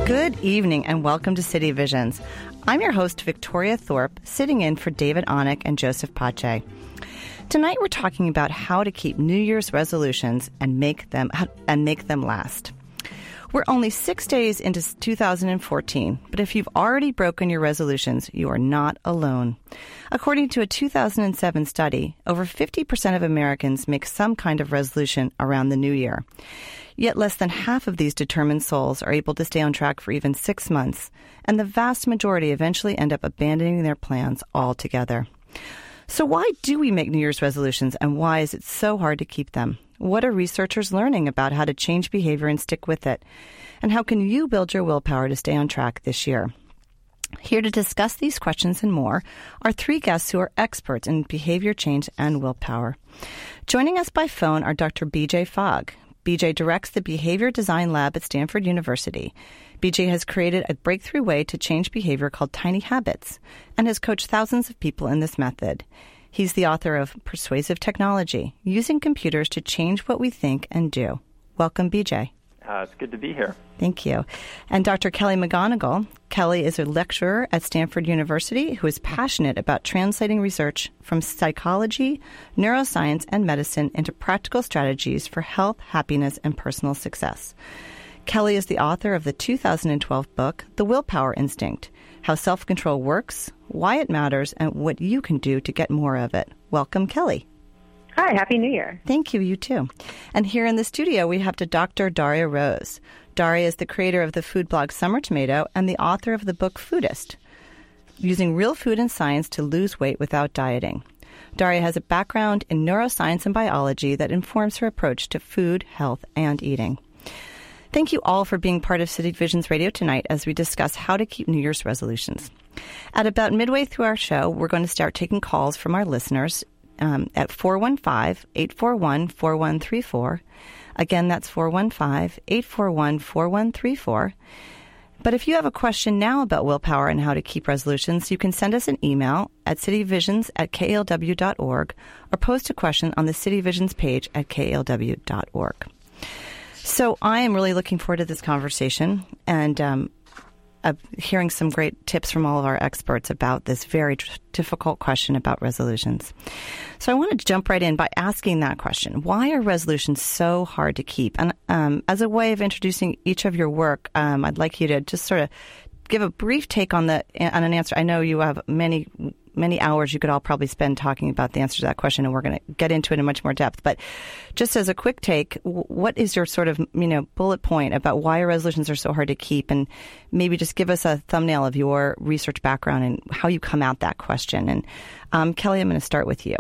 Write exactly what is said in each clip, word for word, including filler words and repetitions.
Good evening and welcome to City Visions. I'm your host, Victoria Thorpe, sitting in for David Onick and Joseph Pache. Tonight we're talking about how to keep New Year's resolutions and make them and make them last. We're only six days into two thousand fourteen, but if you've already broken your resolutions, you are not alone. According to a two thousand seven study, over fifty percent of Americans make some kind of resolution around the new year. Yet less than half of these determined souls are able to stay on track for even six months, and the vast majority eventually end up abandoning their plans altogether. So why do we make New Year's resolutions, and why is it so hard to keep them? What are researchers learning about how to change behavior and stick with it? And how can you build your willpower to stay on track this year? Here to discuss these questions and more are three guests who are experts in behavior change and willpower. Joining us by phone are Doctor B J Fogg. B J directs the Behavior Design Lab at Stanford University. B J has created a breakthrough way to change behavior called Tiny Habits and has coached thousands of people in this method. He's the author of Persuasive Technology, Using Computers to Change What We Think and Do. Welcome, B J. Uh, it's good to be here. Thank you. And Doctor Kelly McGonigal. Kelly is a lecturer at Stanford University who is passionate about translating research from psychology, neuroscience, and medicine into practical strategies for health, happiness, and personal success. Kelly is the author of the two thousand twelve book, The Willpower Instinct, How Self-Control Works, Why It Matters, and What You Can Do to Get More of It. Welcome, Kelly. Hi, Happy New Year. Thank you, you too. And here in the studio, we have to Doctor Daria Rose. Daria is the creator of the food blog Summer Tomato and the author of the book Foodist, Using Real Food and Science to Lose Weight Without Dieting. Daria has a background in neuroscience and biology that informs her approach to food, health, and eating. Thank you all for being part of City Visions Radio tonight as we discuss how to keep New Year's resolutions. At about midway through our show, we're going to start taking calls from our listeners um, at four one five, eight four one, four one three four. Again, that's four one five, eight four one, four one three four. But if you have a question now about willpower and how to keep resolutions, you can send us an email at cityvisions at k l w dot org or post a question on the City Visions page at k l w dot org. So I am really looking forward to this conversation and um, uh, hearing some great tips from all of our experts about this very tr- difficult question about resolutions. So I wanted to jump right in by asking that question. Why are resolutions so hard to keep? And um, as a way of introducing each of your work, um, I'd like you to just sort of give a brief take on the on an answer. I know you have many many hours you could all probably spend talking about the answer to that question, and we're going to get into it in much more depth. But just as a quick take, what is your sort of, you know, bullet point about why resolutions are so hard to keep? And maybe just give us a thumbnail of your research background and how you come at that question. And um, Kelly, I'm going to start with you.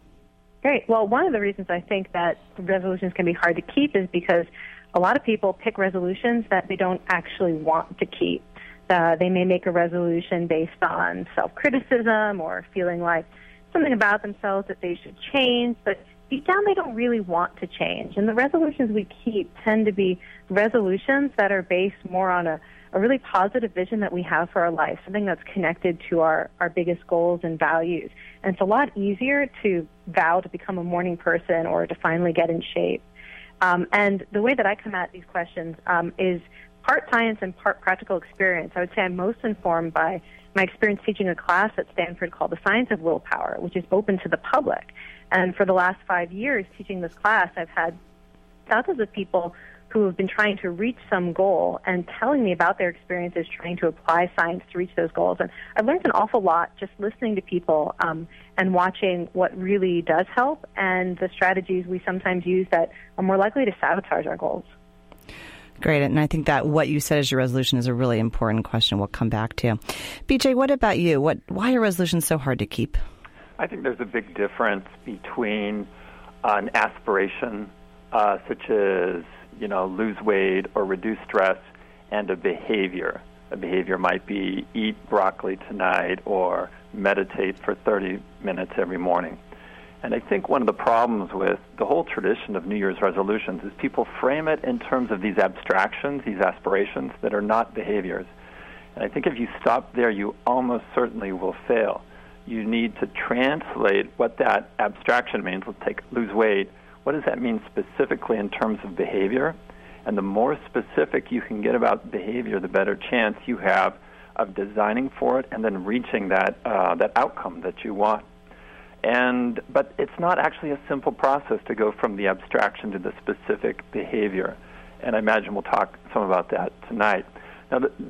Great. Well, one of the reasons I think that resolutions can be hard to keep is because a lot of people pick resolutions that they don't actually want to keep. Uh, they may make a resolution based on self-criticism or feeling like something about themselves that they should change, but deep down they don't really want to change. And the resolutions we keep tend to be resolutions that are based more on a, a really positive vision that we have for our life, something that's connected to our, our biggest goals and values. And it's a lot easier to vow to become a morning person or to finally get in shape. Um, and the way that I come at these questions um, is part science and part practical experience. I would say I'm most informed by my experience teaching a class at Stanford called The Science of Willpower, which is open to the public. And for the last five years teaching this class, I've had thousands of people who have been trying to reach some goal and telling me about their experiences trying to apply science to reach those goals. And I've learned an awful lot just listening to people um, and watching what really does help and the strategies we sometimes use that are more likely to sabotage our goals. Great. And I think that what you said as your resolution is a really important question we'll come back to. B J, what about you? What? Why are resolutions so hard to keep? I think there's a big difference between an aspiration uh, such as, you know, lose weight or reduce stress and a behavior. A behavior might be eat broccoli tonight or meditate for thirty minutes every morning. And I think one of the problems with the whole tradition of New Year's resolutions is people frame it in terms of these abstractions, these aspirations that are not behaviors. And I think if you stop there, you almost certainly will fail. You need to translate what that abstraction means. Let's take lose weight. What does that mean specifically in terms of behavior? And the more specific you can get about behavior, the better chance you have of designing for it and then reaching that uh, that outcome that you want. And but it's not actually a simple process to go from the abstraction to the specific behavior. And I imagine we'll talk some about that tonight. Now, the,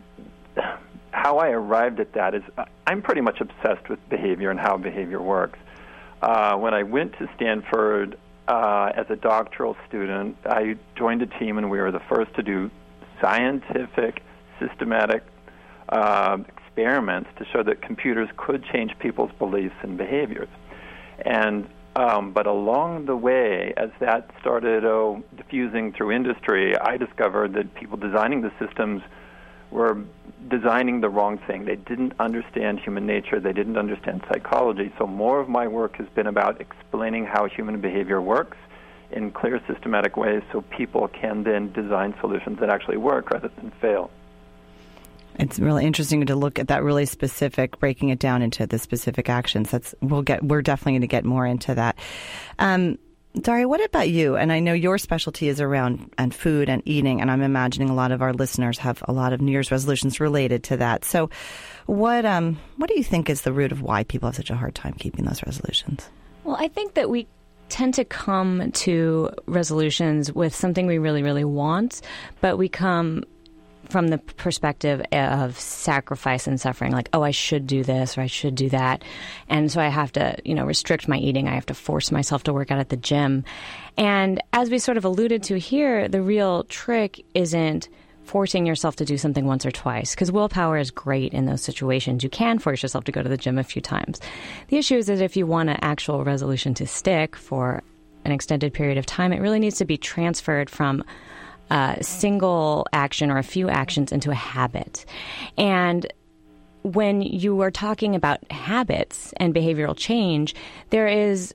how I arrived at that is I'm pretty much obsessed with behavior and how behavior works. Uh, when I went to Stanford uh, as a doctoral student, I joined a team, and we were the first to do scientific, systematic uh, experiments to show that computers could change people's beliefs and behaviors. And um, but along the way, as that started oh, diffusing through industry, I discovered that people designing the systems were designing the wrong thing. They didn't understand human nature. They didn't understand psychology. So more of my work has been about explaining how human behavior works in clear, systematic ways so people can then design solutions that actually work rather than fail. It's really interesting to look at that really specific, breaking it down into the specific actions. That's we'll get. We're definitely going to get more into that. Um, Daria, what about you? And I know your specialty is around and food and eating, and I'm imagining a lot of our listeners have a lot of New Year's resolutions related to that. So, what um, what do you think is the root of why people have such a hard time keeping those resolutions? Well, I think that we tend to come to resolutions with something we really, really want, but we come from the perspective of sacrifice and suffering, like, oh, I should do this or I should do that. And so I have to, you know, restrict my eating. I have to force myself to work out at the gym. And as we sort of alluded to here, the real trick isn't forcing yourself to do something once or twice, because willpower is great in those situations. You can force yourself to go to the gym a few times. The issue is that if you want an actual resolution to stick for an extended period of time, it really needs to be transferred from a single action or a few actions into a habit. And when you are talking about habits and behavioral change, there is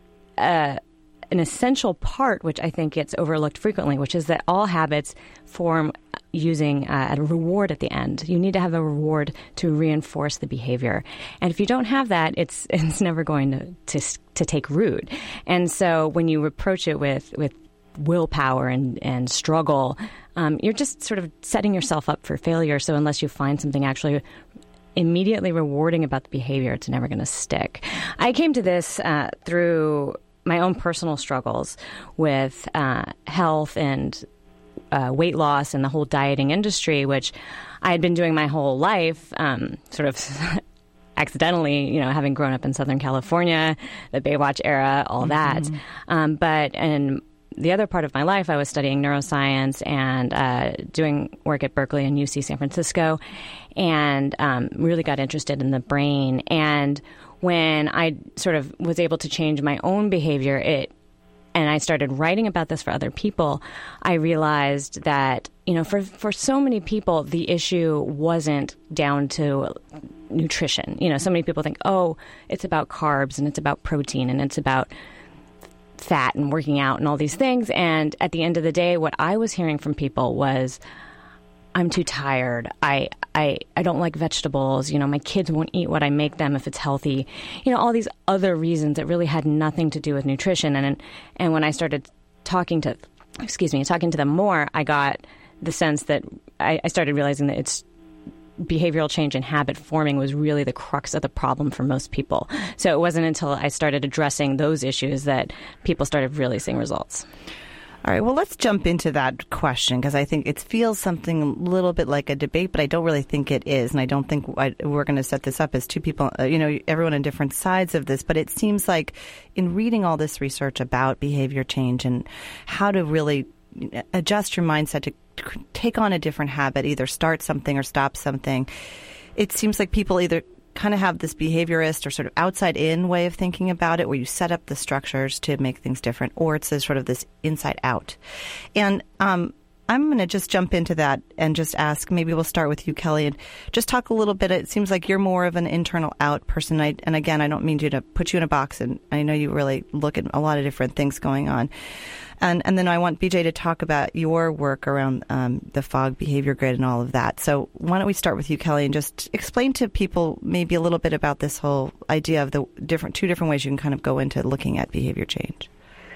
a, an essential part, which I think gets overlooked frequently, which is that all habits form using uh, a reward at the end. You need to have a reward to reinforce the behavior. And if you don't have that, it's it's never going to, to, to take root. And so when you approach it with, with willpower and, and struggle, um, you're just sort of setting yourself up for failure. So unless you find something actually immediately rewarding about the behavior, it's never going to stick. I came to this uh, through my own personal struggles with uh, health and uh, weight loss and the whole dieting industry, which I had been doing my whole life, um, sort of accidentally, you know, having grown up in Southern California, the Baywatch era, all that. Mm-hmm. Um, but in the other part of my life, I was studying neuroscience and uh, doing work at Berkeley and U C San Francisco, and um, really got interested in the brain. And when I sort of was able to change my own behavior, it and I started writing about this for other people, I realized that, you know, for, for so many people, the issue wasn't down to nutrition. You know, so many people think, oh, it's about carbs and it's about protein and it's about fat and working out and all these things. And at the end of the day, what I was hearing from people was, I'm too tired. I, I, I don't like vegetables. You know, my kids won't eat what I make them if it's healthy. You know, all these other reasons that really had nothing to do with nutrition. And, and when I started talking to, excuse me, talking to them more, I got the sense that I, I started realizing that it's behavioral change and habit forming was really the crux of the problem for most people. So it wasn't until I started addressing those issues that people started really seeing results. All right, well, let's jump into that question, because I think it feels something a little bit like a debate, but I don't really think it is. And I don't think I, we're going to set this up as two people, uh, you know, everyone on different sides of this. But it seems like in reading all this research about behavior change and how to really adjust your mindset to take on a different habit, either start something or stop something, it seems like people either kind of have this behaviorist or sort of outside-in way of thinking about it, where you set up the structures to make things different, or it's a sort of this inside-out. And um, I'm going to just jump into that and just ask, maybe we'll start with you, Kelly, and just talk a little bit. It seems like you're more of an internal-out person. I, and again, I don't mean you to put you in a box, and I know you really look at a lot of different things going on. And, and then I want B J to talk about your work around um, the FOG behavior grid and all of that. So why don't we start with you, Kelly, and just explain to people maybe a little bit about this whole idea of the different two different ways you can kind of go into looking at behavior change.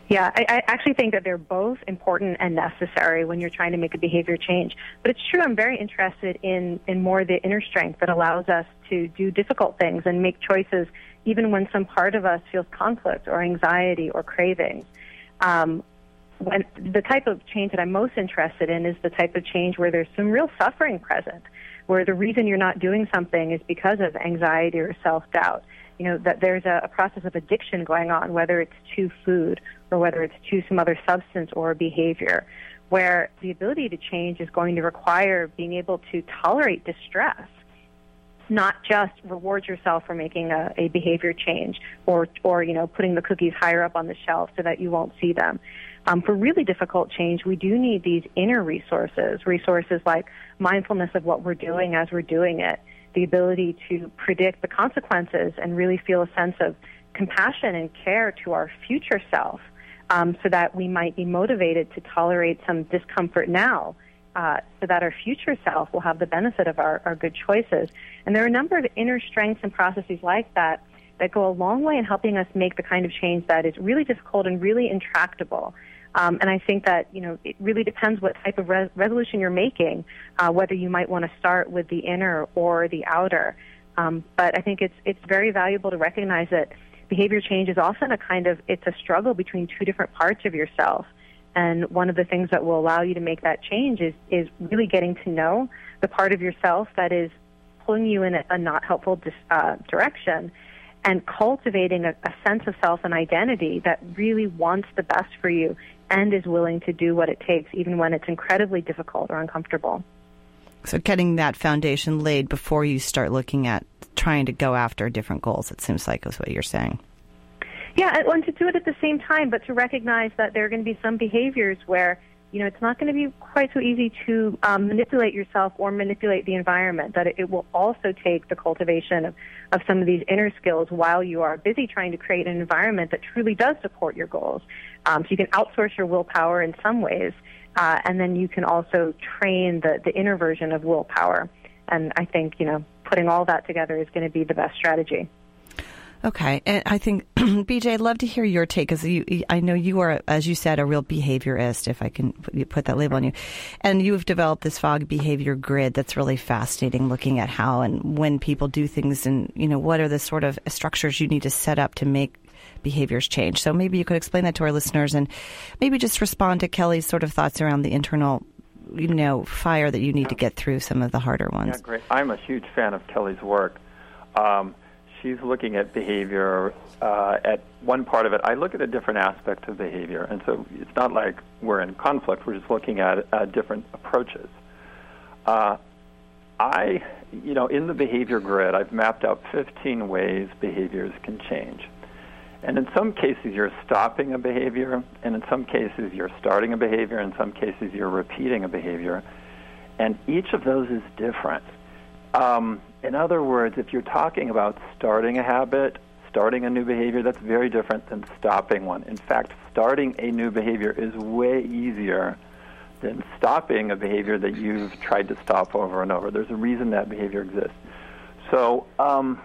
Yeah, I, I actually think that they're both important and necessary when you're trying to make a behavior change. But it's true, I'm very interested in, in more the inner strength that allows us to do difficult things and make choices even when some part of us feels conflict or anxiety or cravings. Um, when the type of change that I'm most interested in is the type of change where there's some real suffering present, where the reason you're not doing something is because of anxiety or self-doubt. You know, that there's a, a process of addiction going on, whether it's to food or whether it's to some other substance or behavior, where the ability to change is going to require being able to tolerate distress, not just reward yourself for making a, a behavior change or, or, you know, putting the cookies higher up on the shelf so that you won't see them. Um, for really difficult change, we do need these inner resources, resources like mindfulness of what we're doing as we're doing it, the ability to predict the consequences and really feel a sense of compassion and care to our future self, um, so that we might be motivated to tolerate some discomfort now, uh, so that our future self will have the benefit of our, our good choices. And there are a number of inner strengths and processes like that that go a long way in helping us make the kind of change that is really difficult and really intractable. Um, and I think that, you know, it really depends what type of res- resolution you're making, uh, whether you might want to start with the inner or the outer. Um, but I think it's it's very valuable to recognize that behavior change is often a kind of, it's a struggle between two different parts of yourself. And one of the things that will allow you to make that change is, is really getting to know the part of yourself that is pulling you in a, a not helpful dis, uh, direction, and cultivating a, a sense of self and identity that really wants the best for you and is willing to do what it takes, even when it's incredibly difficult or uncomfortable. So getting that foundation laid before you start looking at trying to go after different goals, it seems like is what you're saying. Yeah, and to do it at the same time, but to recognize that there are going to be some behaviors where, you know, it's not going to be quite so easy to um, manipulate yourself or manipulate the environment, that it, it will also take the cultivation of, of some of these inner skills while you are busy trying to create an environment that truly does support your goals. Um, so you can outsource your willpower in some ways, uh, and then you can also train the, the inner version of willpower. And I think, you know, putting all that together is going to be the best strategy. Okay, and I think, B J, I'd love to hear your take, because you, I know you are, as you said, a real behaviorist, if I can put, put that label on you. And you've developed this Fogg behavior grid that's really fascinating, looking at how and when people do things and, you know, what are the sort of structures you need to set up to make behaviors change. So maybe you could explain that to our listeners and maybe just respond to Kelly's sort of thoughts around the internal, you know, fire that you need to get through some of the harder ones. Yeah, great. I'm a huge fan of Kelly's work. Um, She's looking at behavior uh, at one part of it. I look at a different aspect of behavior, and so it's not like we're in conflict. We're just looking at uh, different approaches. Uh, I, you know, in the behavior grid, I've mapped out fifteen ways behaviors can change. And in some cases, you're stopping a behavior, and in some cases, you're starting a behavior, in some cases, you're repeating a behavior. And each of those is different. Um, in other words, if you're talking about starting a habit, starting a new behavior, that's very different than stopping one. In fact, starting a new behavior is way easier than stopping a behavior that you've tried to stop over and over. There's a reason that behavior exists. So um,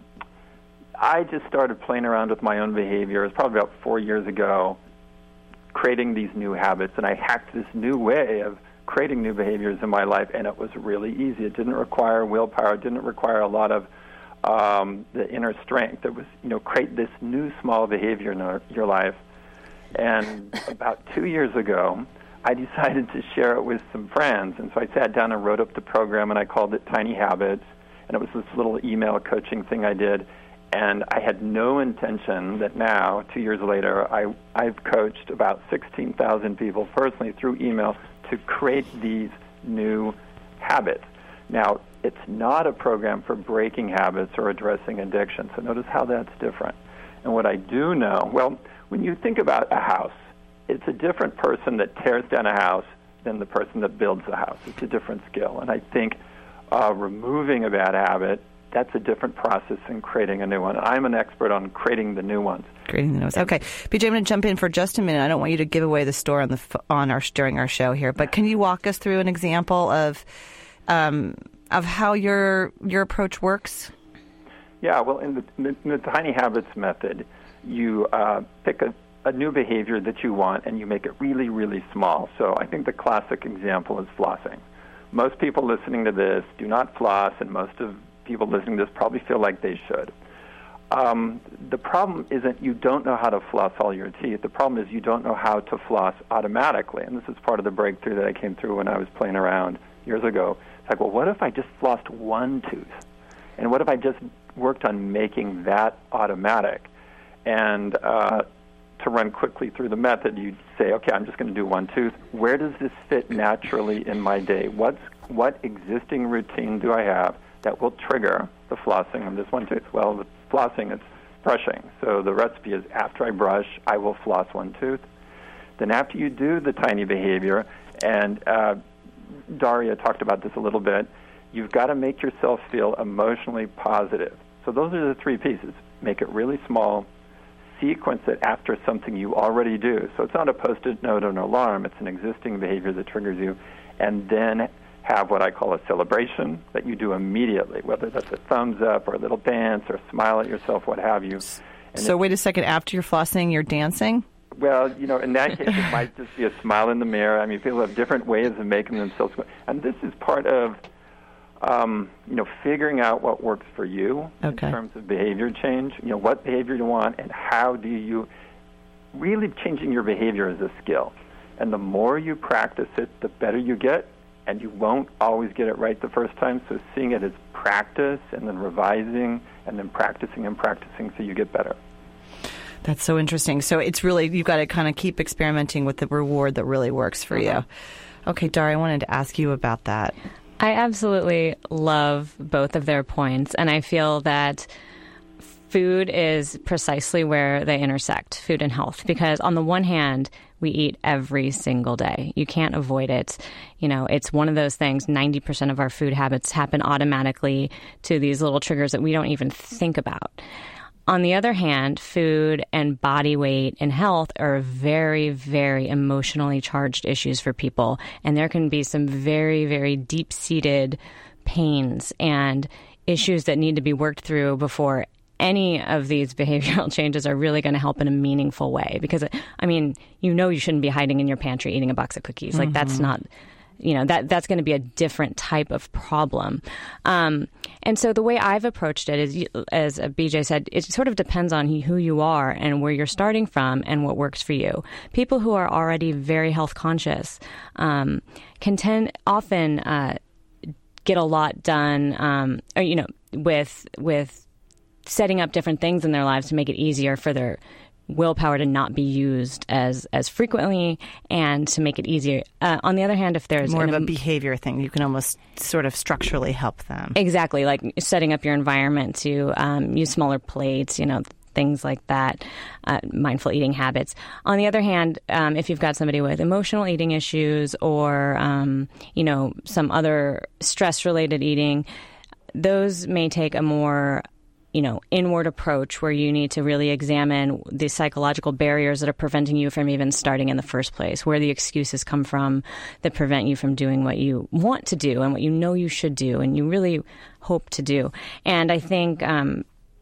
I just started playing around with my own behavior. It was probably about four years ago, creating these new habits, and I hacked this new way of creating new behaviors in my life, and it was really easy. It didn't require willpower. It didn't require a lot of um, the inner strength. It was, you know, create this new small behavior in our, your life. And about two years ago, I decided to share it with some friends. And so I sat down and wrote up the program, and I called it Tiny Habits. And it was this little email coaching thing I did. And I had no intention that now, two years later, I, I've coached about sixteen thousand people personally through email to create these new habits. Now, it's not a program for breaking habits or addressing addiction, so notice how that's different. And what I do know, well, when you think about a house, it's a different person that tears down a house than the person that builds a house. It's a different skill. And I think uh, removing a bad habit, that's a different process than creating a new one. I'm an expert on creating the new ones. Creating the new ones. Okay, B J, I'm going to jump in for just a minute. I don't want you to give away the store on the on our during our show here, but can you walk us through an example of um, of how your your approach works? Yeah, well, in the, in the Tiny Habits method, you uh, pick a, a new behavior that you want and you make it really, really small. So I think the classic example is flossing. Most people listening to this do not floss, and most of people listening to this probably feel like they should. Um, the problem isn't you don't know how to floss all your teeth. The problem is you don't know how to floss automatically. And this is part of the breakthrough that I came through when I was playing around years ago. It's like, well, what if I just flossed one tooth? And what if I just worked on making that automatic? And uh, to run quickly through the method, you say, okay, I'm just going to do one tooth. Where does this fit naturally in my day? What's, what existing routine do I have that will trigger the flossing of this one tooth? Well, the flossing is brushing. So the recipe is after I brush, I will floss one tooth. Then after you do the tiny behavior, and uh, Daria talked about this a little bit, you've got to make yourself feel emotionally positive. So those are the three pieces. Make it really small, sequence it after something you already do. So it's not a Post-it note or an alarm. It's an existing behavior that triggers you. And then have what I call a celebration that you do immediately, whether that's a thumbs up or a little dance or smile at yourself, what have you. And so wait a second, after you're flossing, you're dancing? Well, you know, in that case, it might just be a smile in the mirror. I mean, people have different ways of making themselves. And this is part of, um, you know, figuring out what works for you okay. in terms of behavior change. You know, what behavior you want and how do you really changing your behavior is a skill. And the more you practice it, the better you get. And you won't always get it right the first time, so seeing it as practice and then revising and then practicing and practicing so you get better. That's so interesting. So it's really, you've got to kind of keep experimenting with the reward that really works for mm-hmm. you. Okay, Daria, I wanted to ask you about that. I absolutely love both of their points, and I feel that food is precisely where they intersect, food and health, because on the one hand, we eat every single day. You can't avoid it. You know, it's one of those things, ninety percent of our food habits happen automatically to these little triggers that we don't even think about. On the other hand, food and body weight and health are very, very emotionally charged issues for people. And there can be some very, very deep-seated pains and issues that need to be worked through before any of these behavioral changes are really going to help in a meaningful way. Because, I mean, you know you shouldn't be hiding in your pantry eating a box of cookies. Mm-hmm. Like, that's not, you know, that that's going to be a different type of problem. Um, and so the way I've approached it is, as B J said, it sort of depends on who you are and where you're starting from and what works for you. People who are already very health conscious um, can tend often uh, get a lot done, um, or, you know, with with setting up different things in their lives to make it easier for their willpower to not be used as as frequently and to make it easier. Uh, on the other hand, if there's more an, of a behavior thing, you can almost sort of structurally help them. Exactly, like setting up your environment to um, use smaller plates, you know, things like that, uh, mindful eating habits. On the other hand, um, if you've got somebody with emotional eating issues or, um, you know, some other stress-related eating, those may take a more you know, inward approach where you need to really examine the psychological barriers that are preventing you from even starting in the first place, where the excuses come from that prevent you from doing what you want to do and what you know you should do and you really hope to do. And I think, um,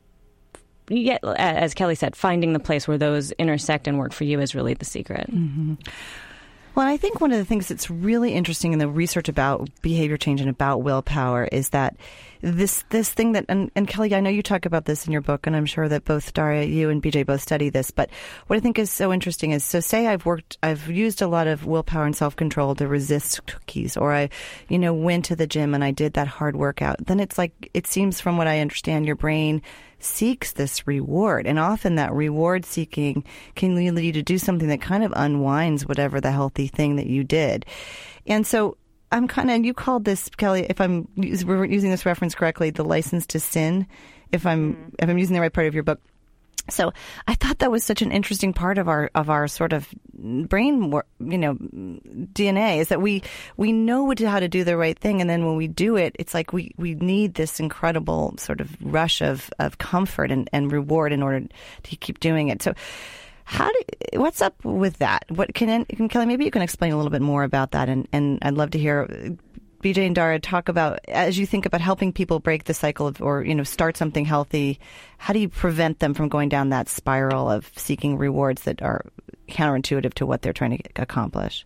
yeah, as Kelly said, finding the place where those intersect and work for you is really the secret. Mm-hmm. Well, I think one of the things that's really interesting in the research about behavior change and about willpower is that this this thing that, and, and Kelly, I know you talk about this in your book, and I'm sure that both Daria, you and B J both study this, but what I think is so interesting is, so say I've worked, I've used a lot of willpower and self-control to resist cookies, or I, you know, went to the gym and I did that hard workout. Then it's like, it seems from what I understand, your brain seeks this reward. And often that reward seeking can lead you to do something that kind of unwinds whatever the healthy thing that you did. And so I'm kind of, you called this, Kelly, if I'm using this reference correctly, the license to sin, if I'm, mm-hmm. if I'm using the right part of your book. So I thought that was such an interesting part of our of our sort of brain, you know, D N A, is that we we know how to do the right thing, and then when we do it, it's like we, we need this incredible sort of rush of, of comfort and, and reward in order to keep doing it. So how do what's up with that? What can, can Kelly, maybe you can explain a little bit more about that, and, and I'd love to hear B J and Daria, talk about, as you think about helping people break the cycle of, or, you know, start something healthy, how do you prevent them from going down that spiral of seeking rewards that are counterintuitive to what they're trying to accomplish?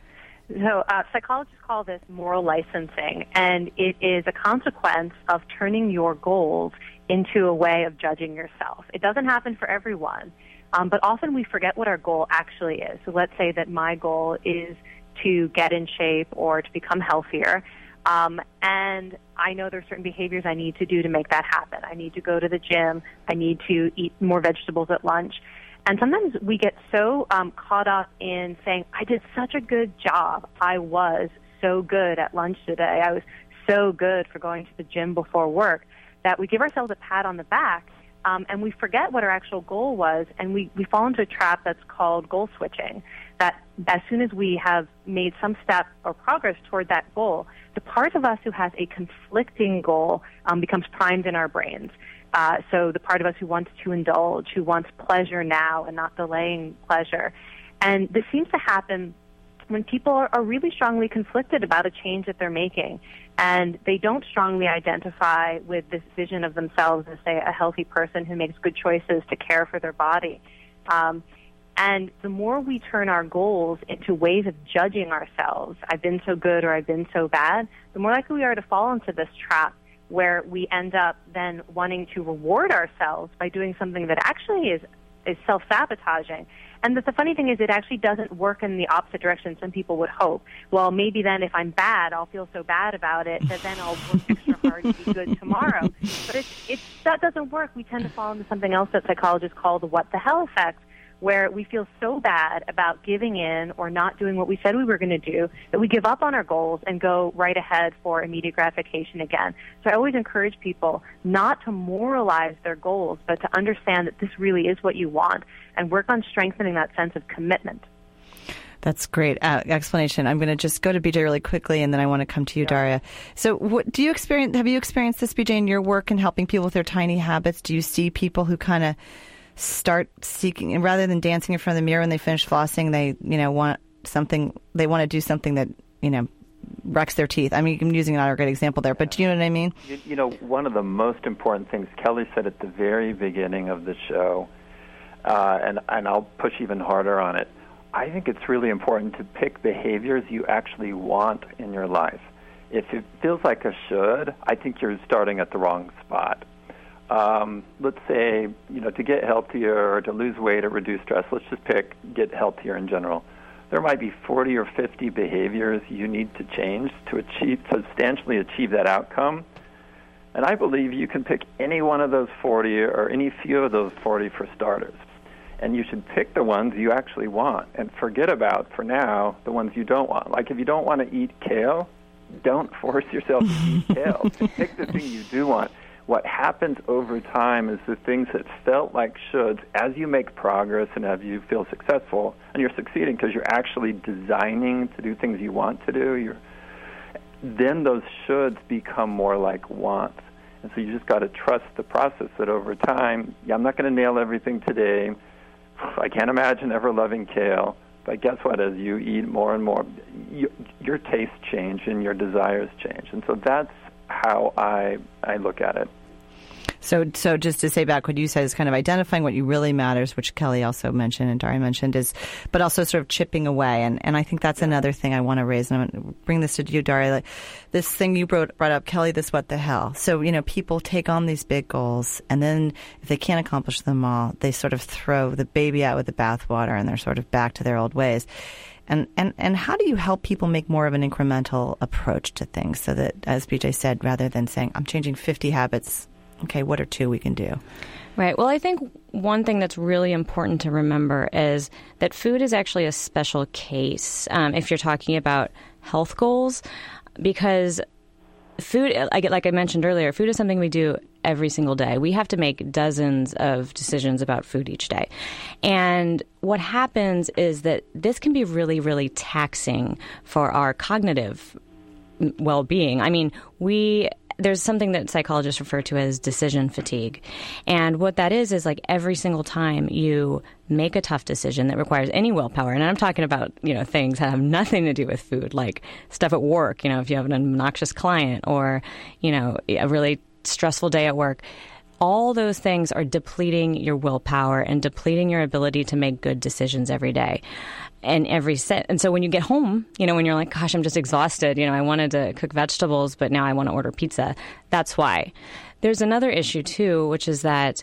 So uh, psychologists call this moral licensing, and it is a consequence of turning your goals into a way of judging yourself. It doesn't happen for everyone, um, but often we forget what our goal actually is. So let's say that my goal is to get in shape or to become healthier, um, and I know there are certain behaviors I need to do to make that happen. I need to go to the gym. I need to eat more vegetables at lunch. And sometimes we get so um, caught up in saying, I did such a good job. I was so good at lunch today. I was so good for going to the gym before work, that we give ourselves a pat on the back, um, and we forget what our actual goal was, and we, we fall into a trap that's called goal switching, that as soon as we have made some step or progress toward that goal, the part of us who has a conflicting goal um, becomes primed in our brains. Uh, so the part of us who wants to indulge, who wants pleasure now and not delaying pleasure. And this seems to happen when people are, are really strongly conflicted about a change that they're making, and they don't strongly identify with this vision of themselves as, say, a healthy person who makes good choices to care for their body. Um, and the more we turn our goals into ways of judging ourselves, I've been so good or I've been so bad, the more likely we are to fall into this trap, where we end up then wanting to reward ourselves by doing something that actually is, is self-sabotaging. And that the funny thing is, it actually doesn't work in the opposite direction some people would hope. Well, maybe then if I'm bad, I'll feel so bad about it that then I'll work extra hard to be good tomorrow. But it's, it's, that doesn't work. We tend to fall into something else that psychologists call the what the hell effect, where we feel so bad about giving in or not doing what we said we were going to do that we give up on our goals and go right ahead for immediate gratification again. So I always encourage people not to moralize their goals, but to understand that this really is what you want and work on strengthening that sense of commitment. That's great uh, explanation. I'm going to just go to B J really quickly, and then I want to come to you, yeah. Daria. So, what do you experience? Have you experienced this, B J, in your work in helping people with their tiny habits? Do you see people who kind of start seeking, and rather than dancing in front of the mirror when they finish flossing, they, you know, want something, they want to do something that, you know, wrecks their teeth? I mean, I'm using not a great example there, but do you know what I mean? You, you know, one of the most important things Kelly said at the very beginning of the show, uh, and, and I'll push even harder on it, I think it's really important to pick behaviors you actually want in your life. If it feels like a should, I think you're starting at the wrong spot. Um, let's say, you know, to get healthier or to lose weight or reduce stress, let's just pick get healthier in general. There might be forty or fifty behaviors you need to change to achieve, substantially achieve that outcome. And I believe you can pick any one of those forty or any few of those forty for starters. And you should pick the ones you actually want and forget about, for now, the ones you don't want. Like if you don't want to eat kale, don't force yourself to eat kale. Pick the thing you do want. What happens over time is the things that felt like shoulds, as you make progress and as you feel successful, and you're succeeding because you're actually designing to do things you want to do, you're, then those shoulds become more like wants. And so you just got to trust the process that over time, yeah, I'm not going to nail everything today. I can't imagine ever loving kale. But guess what? As you eat more and more, you, your tastes change and your desires change. And so that's how I I look at it. So so just to say back what you said is kind of identifying what you really matters, which Kelly also mentioned and Daria mentioned, is, but also sort of chipping away. And, and I think that's yeah. another thing I want to raise. And I'm going to bring this to you, Daria. Like, this thing you brought, brought up, Kelly, this what the hell. So, you know, people take on these big goals, and then if they can't accomplish them all, they sort of throw the baby out with the bathwater, and they're sort of back to their old ways. And, and, and how do you help people make more of an incremental approach to things so that, as B J said, rather than saying, I'm changing fifty habits, okay, what are two we can do? Right. Well, I think one thing that's really important to remember is that food is actually a special case um, if you're talking about health goals, because food, like I mentioned earlier, food is something we do every single day. We have to make dozens of decisions about food each day. And what happens is that this can be really, really taxing for our cognitive well-being. I mean, we there's something that psychologists refer to as decision fatigue. And what that is, is like every single time you make a tough decision that requires any willpower, and I'm talking about, you know, things that have nothing to do with food, like stuff at work, you know, if you have an obnoxious client or, you know, a really stressful day at work, all those things are depleting your willpower and depleting your ability to make good decisions every day. And every set. And so when you get home, you know, when you're like, gosh, I'm just exhausted, you know, I wanted to cook vegetables, but now I want to order pizza. That's why. There's another issue, too, which is that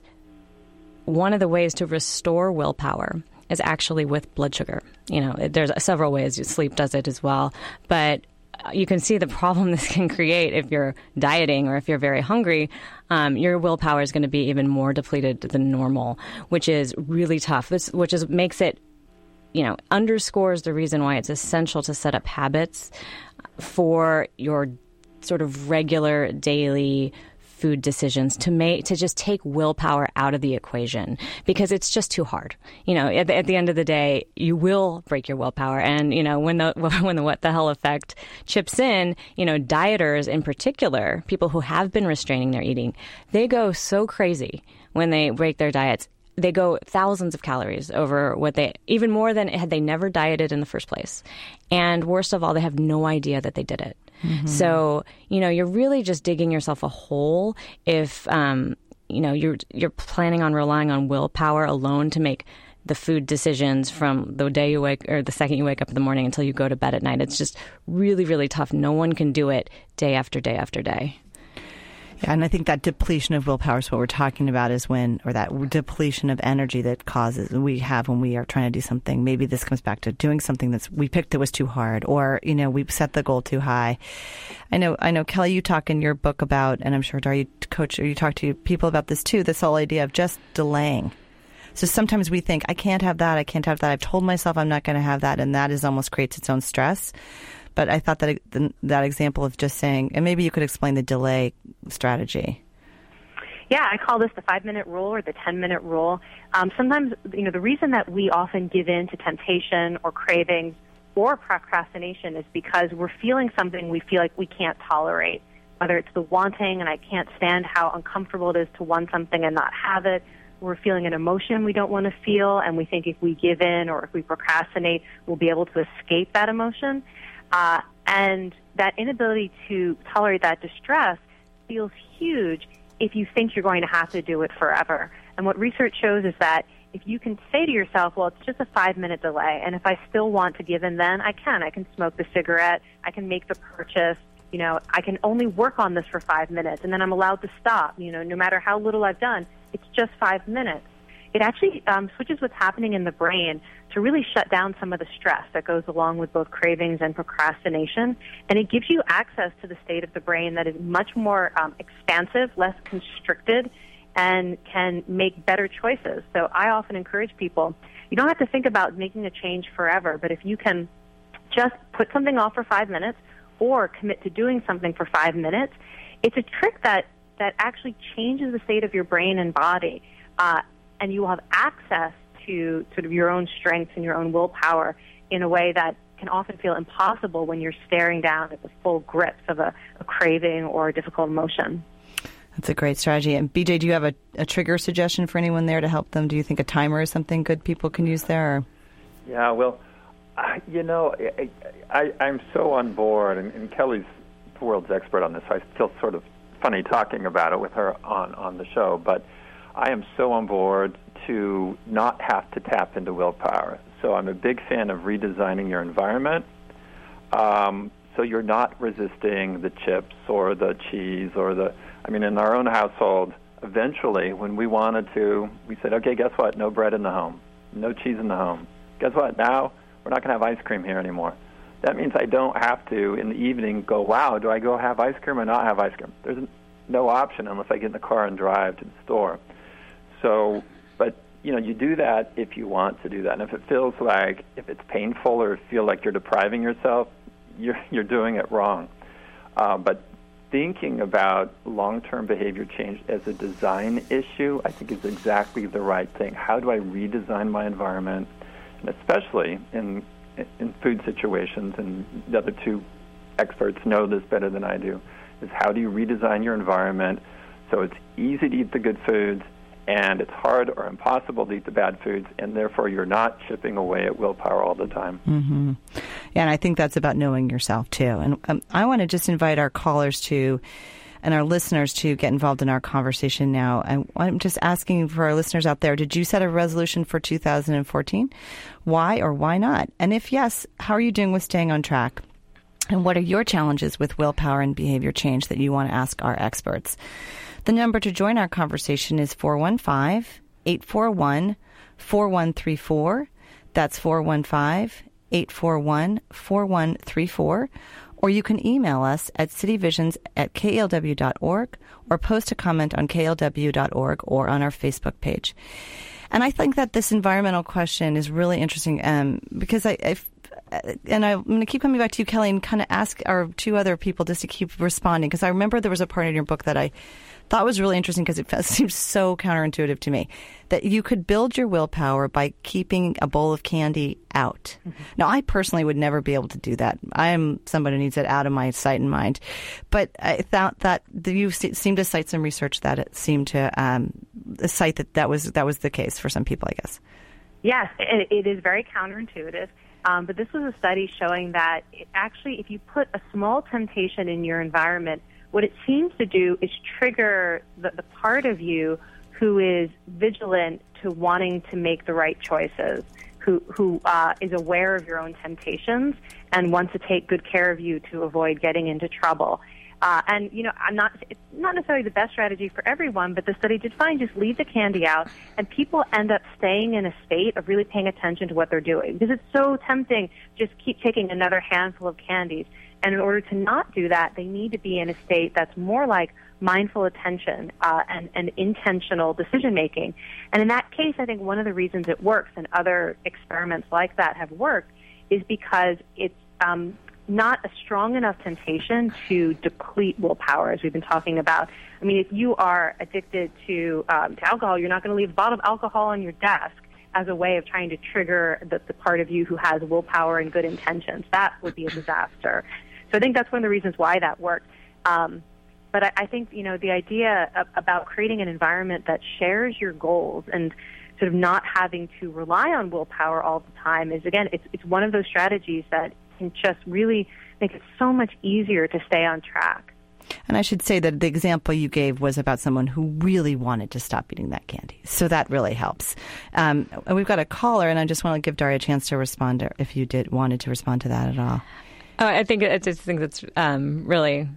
one of the ways to restore willpower is actually with blood sugar. You know, there's several ways. Sleep does it as well. But you can see the problem this can create if you're dieting or if you're very hungry. Um, your willpower is going to be even more depleted than normal, which is really tough, this, which is makes it, you know, underscores the reason why it's essential to set up habits for your sort of regular daily food decisions to make, to just take willpower out of the equation, because it's just too hard. You know, at the, at the end of the day, you will break your willpower. And, you know, when the, when the what the hell effect chips in, you know, dieters in particular, people who have been restraining their eating, they go so crazy when they break their diets. They go thousands of calories over what they, even more than had they never dieted in the first place. And worst of all, they have no idea that they did it. Mm-hmm. So, you know, you're really just digging yourself a hole if, um, you know, you're you're planning on relying on willpower alone to make the food decisions from the day you wake, or the second you wake up in the morning until you go to bed at night. It's just really, really tough. No one can do it day after day after day. Yeah, and I think that depletion of willpower is what we're talking about, is when, or that depletion of energy that causes, we have when we are trying to do something. Maybe this comes back to doing something that's, we picked that was too hard, or, you know, we set the goal too high. I know, I know, Kelly, you talk in your book about, and I'm sure, Dar, you coach, or you talk to people about this too, this whole idea of just delaying. So sometimes we think, I can't have that, I can't have that, I've told myself I'm not going to have that, and that is almost creates its own stress. But I thought that that example of just saying, and maybe you could explain the delay strategy. Yeah, I call this the five-minute rule or the ten-minute rule. Um, sometimes, you know, the reason that we often give in to temptation or cravings or procrastination is because we're feeling something we feel like we can't tolerate, whether it's the wanting and I can't stand how uncomfortable it is to want something and not have it. We're feeling an emotion we don't want to feel, and we think if we give in or if we procrastinate, we'll be able to escape that emotion. Uh, and that inability to tolerate that distress feels huge if you think you're going to have to do it forever. And what research shows is that if you can say to yourself, well, it's just a five-minute delay, and if I still want to give in then, I can. I can smoke the cigarette. I can make the purchase. You know, I can only work on this for five minutes, and then I'm allowed to stop. You know, no matter how little I've done, it's just five minutes. It actually um, switches what's happening in the brain to really shut down some of the stress that goes along with both cravings and procrastination. And it gives you access to the state of the brain that is much more um, expansive, less constricted, and can make better choices. So I often encourage people, you don't have to think about making a change forever, but if you can just put something off for five minutes or commit to doing something for five minutes, it's a trick that, that actually changes the state of your brain and body. Uh, and you will have access to sort of your own strengths and your own willpower in a way that can often feel impossible when you're staring down at the full grips of a, a craving or a difficult emotion. That's a great strategy. And B J, do you have a, a trigger suggestion for anyone there to help them? Do you think a timer is something good people can use there? Or? Yeah, well, I, you know, I, I, I'm so on board, and, and Kelly's the world's expert on this, so I feel sort of funny talking about it with her on, on the show, but I am so on board to not have to tap into willpower. So I'm a big fan of redesigning your environment. Um, so you're not resisting the chips or the cheese or the, I mean, in our own household, eventually when we wanted to, we said, okay, guess what? No bread in the home, no cheese in the home. Guess what? Now we're not going to have ice cream here anymore. That means I don't have to, in the evening, go, wow, do I go have ice cream or not have ice cream? There's no option unless I get in the car and drive to the store. So, but, you know, you do that if you want to do that. And if it feels like, if it's painful or feel like you're depriving yourself, you're, you're doing it wrong. Uh, but thinking about long-term behavior change as a design issue, I think is exactly the right thing. How do I redesign my environment? And especially in, in food situations, and the other two experts know this better than I do, is how do you redesign your environment so it's easy to eat the good foods and it's hard or impossible to eat the bad foods, and therefore you're not chipping away at willpower all the time. Mm-hmm. Yeah, and I think that's about knowing yourself, too. And um, I want to just invite our callers to, and our listeners to get involved in our conversation now. And I'm just asking for our listeners out there, did you set a resolution for two thousand fourteen? Why or why not? And if yes, how are you doing with staying on track? And what are your challenges with willpower and behavior change that you want to ask our experts? The number to join our conversation is four one five, eight four one, four one three four. That's four one five, eight four one, four one three four. Or you can email us at cityvisions at k l w dot org or post a comment on k l w dot org or on our Facebook page. And I think that this environmental question is really interesting um, because I, I and I'm going to keep coming back to you, Kelly, and kind of ask our two other people just to keep responding, because I remember there was a part in your book that I thought was really interesting because it seems so counterintuitive to me, that you could build your willpower by keeping a bowl of candy out. Mm-hmm. Now, I personally would never be able to do that. I am somebody who needs it out of my sight and mind. But I thought that you seemed to cite some research that it seemed to um, cite that that was, that was the case for some people, I guess. Yes, it, it is very counterintuitive. Um, but this was a study showing that it actually, if you put a small temptation in your environment, what it seems to do is trigger the, the part of you who is vigilant to wanting to make the right choices, who, who uh, is aware of your own temptations and wants to take good care of you to avoid getting into trouble. Uh, and, you know, I'm not, it's not necessarily the best strategy for everyone, but the study did find just leave the candy out, and people end up staying in a state of really paying attention to what they're doing, because it's so tempting just keep taking another handful of candies. And in order to not do that, they need to be in a state that's more like mindful attention uh, and, and intentional decision-making. And in that case, I think one of the reasons it works, and other experiments like that have worked, is because it's um, not a strong enough temptation to deplete willpower, as we've been talking about. I mean, if you are addicted to, um, to alcohol, you're not going to leave a bottle of alcohol on your desk as a way of trying to trigger the, the part of you who has willpower and good intentions. That would be a disaster. So I think that's one of the reasons why that worked. Um, but I, I think, you know, the idea of, about creating an environment that shares your goals and sort of not having to rely on willpower all the time is, again, it's, it's one of those strategies that can just really make it so much easier to stay on track. And I should say that the example you gave was about someone who really wanted to stop eating that candy. So that really helps. Um, and we've got a caller, and I just want to give Daria a chance to respond to, if you did wanted to respond to that at all. Oh, I think I just think that's um, really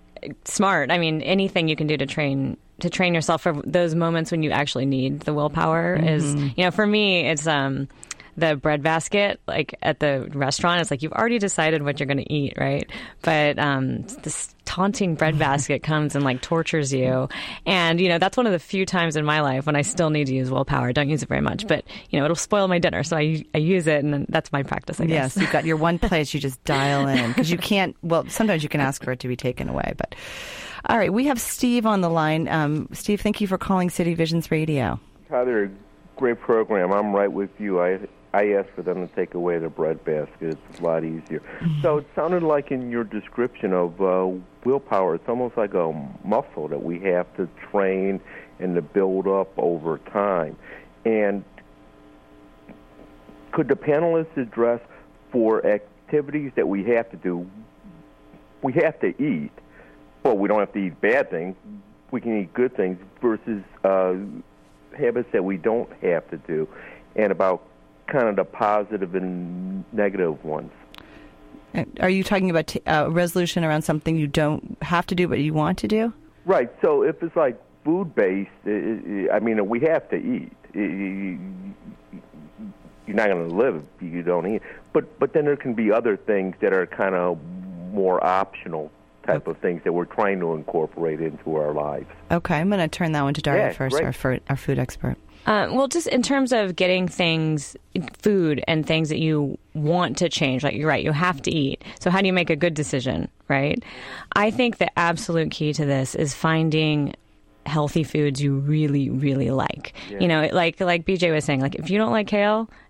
smart. I mean, anything you can do to train to train yourself for those moments when you actually need the willpower mm-hmm. is, you know, for me, it's um, the bread basket, like at the restaurant. It's like you've already decided what you're going to eat, right? But um, this taunting bread basket comes and like tortures you. And, you know, that's one of the few times in my life when I still need to use willpower. Don't use it very much, but, you know, it'll spoil my dinner. So I, I use it, and then that's my practice, I guess. Yes, you've got your one place you just dial in, because you can't, well, sometimes you can ask for it to be taken away. But all right, we have Steve on the line. Um, Steve, thank you for calling City Visions Radio. Hi there. Great program. I'm right with you. I I asked for them to take away the bread basket. It's a lot easier. Mm-hmm. So it sounded like in your description of uh, willpower, it's almost like a muscle that we have to train and to build up over time. And could the panelists address for activities that we have to do, we have to eat, well, we don't have to eat bad things, we can eat good things, versus uh, habits that we don't have to do, and about kind of the positive and negative ones. Are you talking about t- uh, resolution around something you don't have to do but you want to do? Right. So if it's like food-based, I mean, we have to eat. You're not going to live if you don't eat. But but then there can be other things that are kind of more optional type okay. of things that we're trying to incorporate into our lives. Okay, I'm going to turn that one to Daria yeah, first, our, for, our food expert. Uh, well, just in terms of getting things, food and things that you want to change, like you're right, you have to eat. So how do you make a good decision, right? I think the absolute key to this is finding healthy foods you really, really like. Yeah. You know, like like B J was saying, like if you don't like kale,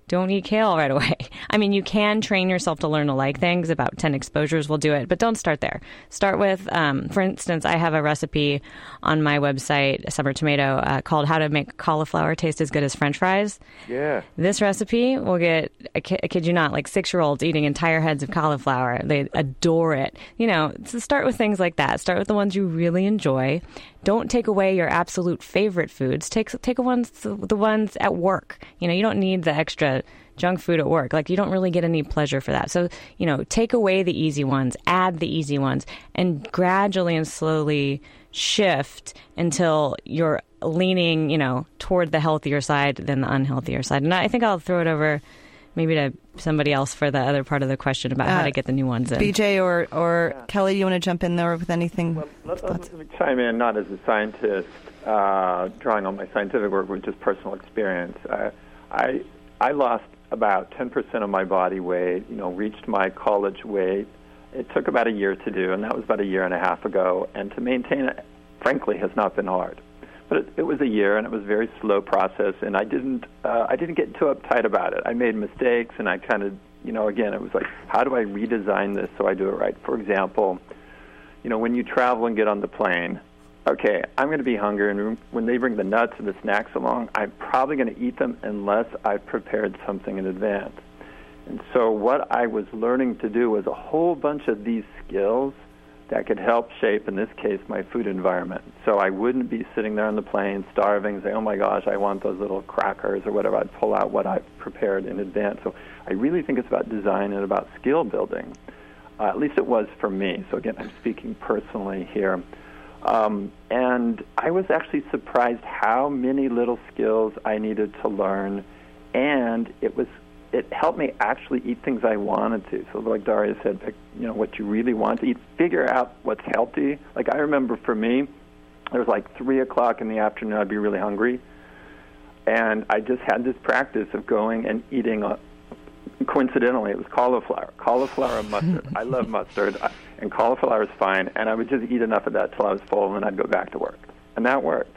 don't eat kale right away. I mean, you can train yourself to learn to like things. About ten exposures will do it, but don't start there. Start with, um, for instance, I have a recipe on my website, Summer Tomato, uh, called How to Make Cauliflower Taste as Good as French Fries. Yeah. This recipe will get, I kid, I kid you not, like six-year-olds eating entire heads of cauliflower. They adore it. You know, so start with things like that. Start with the ones you really enjoy. Don't take away your absolute favorite foods. Take take the ones the ones at work. You know, you don't need the extra junk food at work. Like, you don't really get any pleasure for that. So, you know, take away the easy ones, add the easy ones, and gradually and slowly shift until you're leaning, you know, toward the healthier side than the unhealthier side. And I think I'll throw it over maybe to somebody else for the other part of the question about uh, how to get the new ones in. B J or, or yeah. Kelly, you want to jump in there with anything? Well, let, let me chime in, not as a scientist, uh, drawing on my scientific work, but just personal experience. Uh, I I lost about ten percent of my body weight, you know, reached my college weight. It took about a year to do, and that was about a year and a half ago. And to maintain it, frankly, has not been hard. But it, it was a year, and it was a very slow process, and I didn't uh, I didn't get too uptight about it. I made mistakes, and I kind of, you know, again, it was like, how do I redesign this so I do it right? For example, you know, when you travel and get on the plane, okay, I'm going to be hungry, and when they bring the nuts and the snacks along, I'm probably going to eat them unless I've prepared something in advance. And so what I was learning to do was a whole bunch of these skills that could help shape, in this case, my food environment. So I wouldn't be sitting there on the plane starving, saying, oh my gosh, I want those little crackers or whatever. I'd pull out what I've prepared in advance. So I really think it's about design and about skill building. Uh, at least it was for me. So again, I'm speaking personally here. Um, and I was actually surprised how many little skills I needed to learn, and it was it helped me actually eat things I wanted to. So like Daria said, pick, you know, what you really want to eat. Figure out what's healthy. Like I remember for me, it was like three o'clock in the afternoon. I'd be really hungry, and I just had this practice of going and eating. A, coincidentally, it was cauliflower, cauliflower and mustard. I love mustard, and cauliflower is fine. And I would just eat enough of that till I was full, and then I'd go back to work, and that worked.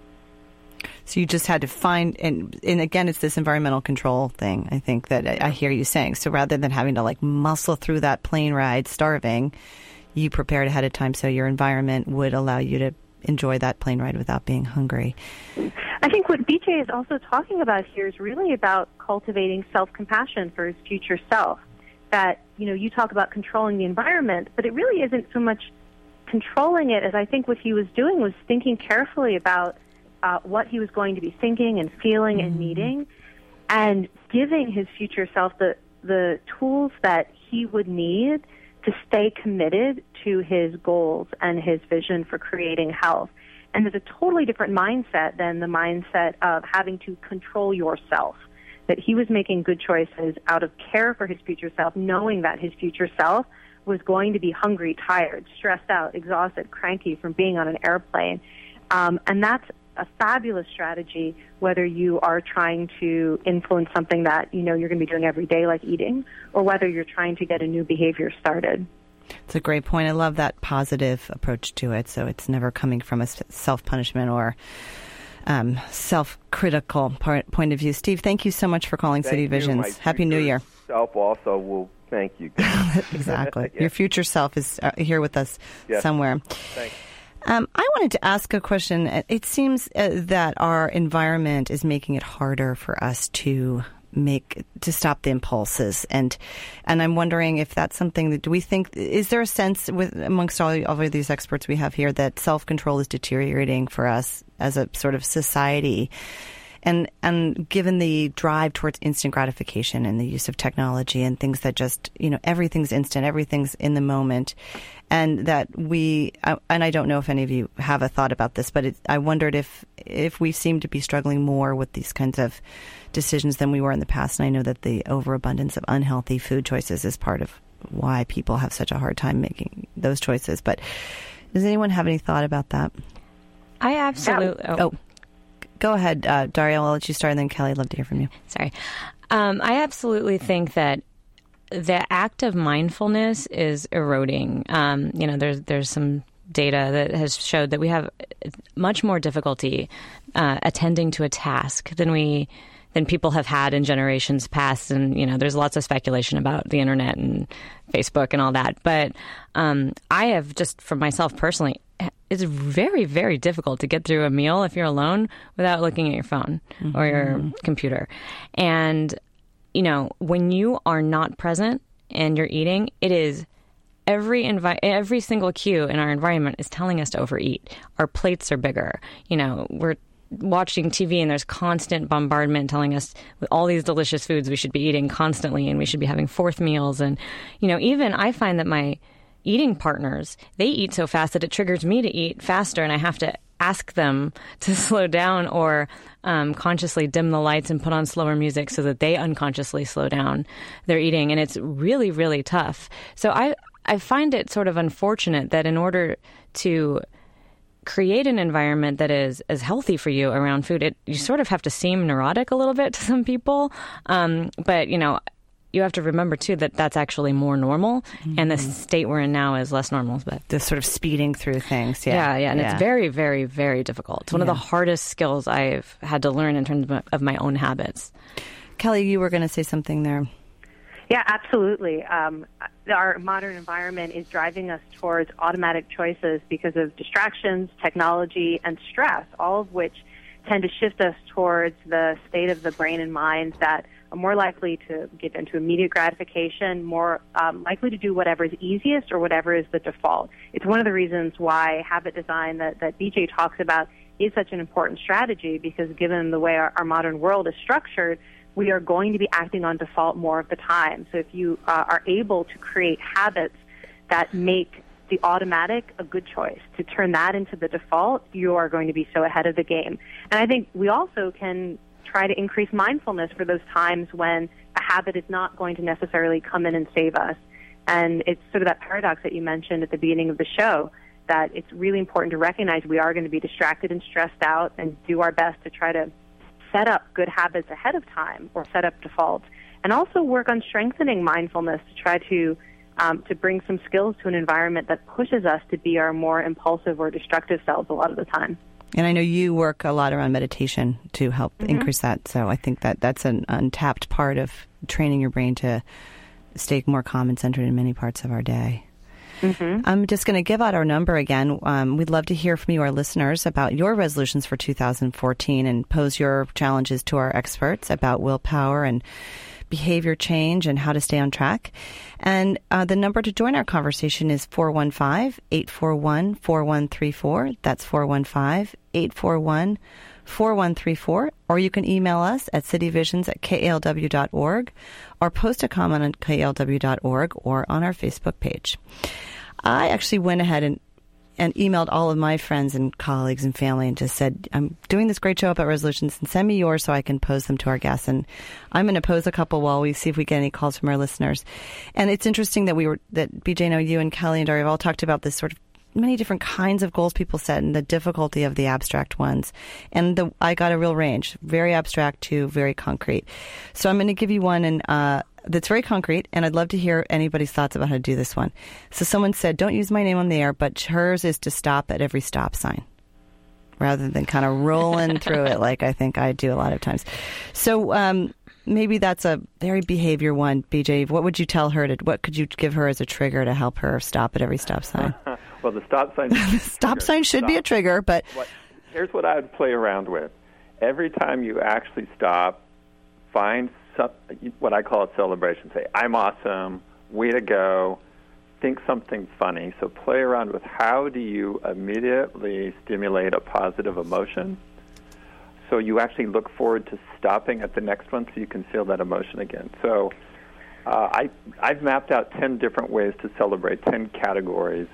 So you just had to find, and, and again, it's this environmental control thing, I think, that I, I hear you saying. So rather than having to, like, muscle through that plane ride starving, you prepared ahead of time so your environment would allow you to enjoy that plane ride without being hungry. I think what B J is also talking about here is really about cultivating self-compassion for his future self. That, you know, you talk about controlling the environment, but it really isn't so much controlling it as I think what he was doing was thinking carefully about Uh, what he was going to be thinking and feeling and needing, and giving his future self the, the tools that he would need to stay committed to his goals and his vision for creating health. And there's a totally different mindset than the mindset of having to control yourself, that he was making good choices out of care for his future self, knowing that his future self was going to be hungry, tired, stressed out, exhausted, cranky from being on an airplane. Um, and that's a fabulous strategy, whether you are trying to influence something that you know you're going to be doing every day, like eating, or whether you're trying to get a new behavior started. It's a great point. I love that positive approach to it. So it's never coming from a self-punishment or um, self-critical part, point of view. Steve, thank you so much for calling thank City you, Visions. Happy New Year. Self also will thank you. Exactly. Yeah. Your future self is uh, here with us yes. somewhere. Thanks. Um, I wanted to ask a question. It seems uh, that our environment is making it harder for us to make to stop the impulses, and and I'm wondering if that's something that do we think is there a sense with amongst all, all of these experts we have here that self-control is deteriorating for us as a sort of society, and and given the drive towards instant gratification and the use of technology and things that just you know everything's instant, everything's in the moment. And that we, and I don't know if any of you have a thought about this, but it, I wondered if if we seem to be struggling more with these kinds of decisions than we were in the past. And I know that the overabundance of unhealthy food choices is part of why people have such a hard time making those choices. But does anyone have any thought about that? I absolutely. Oh, oh go ahead, uh, Daria. I'll let you start, and then Kelly, I'd love to hear from you. Sorry. Um, I absolutely think that the act of mindfulness is eroding. Um, you know, there's there's some data that has showed that we have much more difficulty uh, attending to a task than we than people have had in generations past. And, you know, there's lots of speculation about the internet and Facebook and all that. But um, I have just, for myself personally, it's very, very difficult to get through a meal if you're alone without looking at your phone mm-hmm. or your computer. And, you know, when you are not present and you're eating, it is every envi- every single cue in our environment is telling us to overeat. Our plates are bigger. You know, we're watching T V and there's constant bombardment telling us with all these delicious foods we should be eating constantly, and we should be having fourth meals. And, you know, even I find that my eating partners, they eat so fast that it triggers me to eat faster, and I have to ask them to slow down or um, consciously dim the lights and put on slower music so that they unconsciously slow down their eating. And it's really, really tough. So I, I find it sort of unfortunate that in order to create an environment that is as healthy for you around food, it, you sort of have to seem neurotic a little bit to some people. Um, but, you know, you have to remember, too, that that's actually more normal, mm-hmm. and the state we're in now is less normal. But the sort of speeding through things, yeah. Yeah, yeah, and yeah. it's very, very, very difficult. It's one yeah. of the hardest skills I've had to learn in terms of my own habits. Kelly, you were going to say something there. Yeah, absolutely. Um, our modern environment is driving us towards automatic choices because of distractions, technology, and stress, all of which tend to shift us towards the state of the brain and mind that are more likely to get into immediate gratification, more um, likely to do whatever is easiest or whatever is the default. It's one of the reasons why habit design that, that B J talks about is such an important strategy, because given the way our, our modern world is structured, we are going to be acting on default more of the time. So if you uh, are able to create habits that make the automatic a good choice, to turn that into the default, you are going to be so ahead of the game. And I think we also can try to increase mindfulness for those times when a habit is not going to necessarily come in and save us. And it's sort of that paradox that you mentioned at the beginning of the show, that it's really important to recognize we are going to be distracted and stressed out, and do our best to try to set up good habits ahead of time or set up defaults, and also work on strengthening mindfulness to try to um, to bring some skills to an environment that pushes us to be our more impulsive or destructive selves a lot of the time. And I know you work a lot around meditation to help mm-hmm. increase that. So I think that that's an untapped part of training your brain to stay more calm and centered in many parts of our day. Mm-hmm. I'm just going to give out our number again. Um, we'd love to hear from you, our listeners, about your resolutions for two thousand fourteen, and pose your challenges to our experts about willpower and behavior change and how to stay on track. And uh, the number to join our conversation is four one five, eight four one, four one three four. That's four one five, eight four one, four one three four. Or you can email us at cityvisions at k l w dot org, or post a comment on k l w dot org or on our Facebook page. I actually went ahead and, and emailed all of my friends and colleagues and family and just said, I'm doing this great show about resolutions, and send me yours so I can pose them to our guests. And I'm going to pose a couple while we see if we get any calls from our listeners. And it's interesting that we were, that B J, no, you and Kelly and Daria have all talked about this sort of many different kinds of goals people set and the difficulty of the abstract ones. And the, I got a real range, very abstract to very concrete. So I'm going to give you one and, uh, that's very concrete, and I'd love to hear anybody's thoughts about how to do this one. So someone said, don't use my name on the air, but hers is to stop at every stop sign, rather than kind of rolling through it like I think I do a lot of times. So um, maybe that's a very behavior one. B J, what would you tell her to, what could you give her as a trigger to help her stop at every stop sign? Well, the stop sign the stop sign should stop. be a trigger, but what, here's what I would play around with. Every time you actually stop, find some, what I call a celebration. Say, I'm awesome, way to go, think something funny. So play around with how do you immediately stimulate a positive emotion so you actually look forward to stopping at the next one so you can feel that emotion again. So uh, I, I've mapped out ten different ways to celebrate, ten categories,